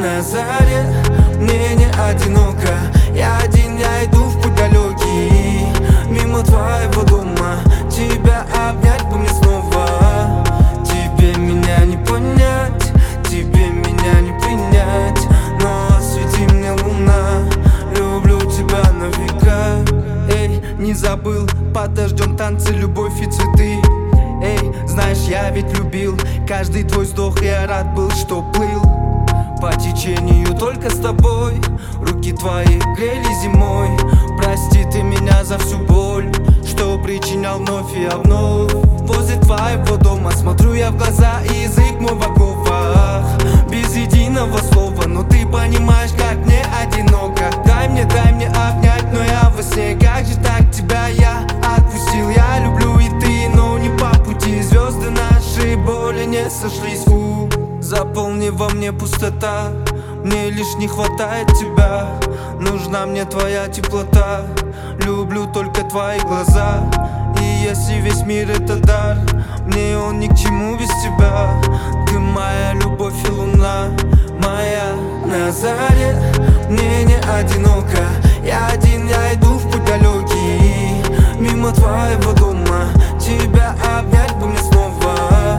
на заре, мне не одиноко. Я один, я иду в путь далекий, мимо твоего дома. Тебя обнять бы мне снова. Тебе меня не понять, тебе меня не принять, но освети мне луна, люблю тебя на века. Эй, не забыл, под дождем танцы, любовь и цветы. Эй, знаешь, я ведь любил каждый твой вздох, я рад был, что плыл по течению только с тобой. Руки твои грели зимой. Прости ты меня за всю боль, что причинял вновь и вновь. Возле твоего дома смотрю я в глаза, и язык мой в оковах, без единого слова. Но ты понимаешь, как мне одиноко. Дай мне обнять, но я во сне. Как же так тебя я отпустил? Я люблю и ты, но не по пути. Звезды нашей боли не сошлись. Заполни во мне пустота, мне лишь не хватает тебя. Нужна мне твоя теплота, люблю только твои глаза. И если весь мир это дар, мне он ни к чему без тебя. Ты моя любовь и луна моя на заре, мне не одиноко. Я один, я иду в путь далекий, мимо твоего дома. Тебя обнять бы мне снова.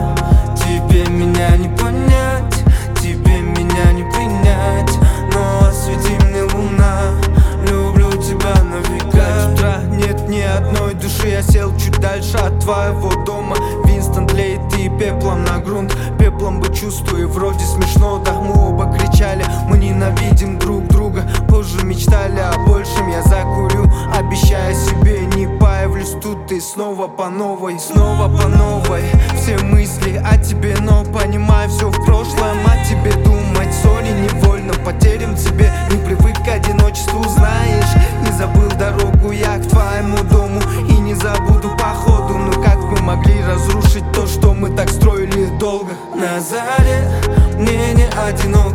Тебе меня не понять, тебе меня не принять, но освети мне луна, люблю тебя на века. С утра нет ни одной души, я сел чуть дальше от твоего дома. Винстон тлеет и пеплом на грунт. Пеплом бы чувствую, вроде смешно. Да, мы оба кричали, мы ненавидим друг друга. Позже мечтали о большем, я закурю, обещая себе не появлюсь тут. И снова по новой, снова по новой. Все мысли о тебе, но понимаю, все в прошлом. О тебе думать, сори, невольно потерян в тебе. Не привык к одиночеству, знаешь. Не забыл дорогу я к твоему дому, и не забуду походу. Ну как мы могли разрушить то, что мы так строили долго? На заре, мне не одиноко.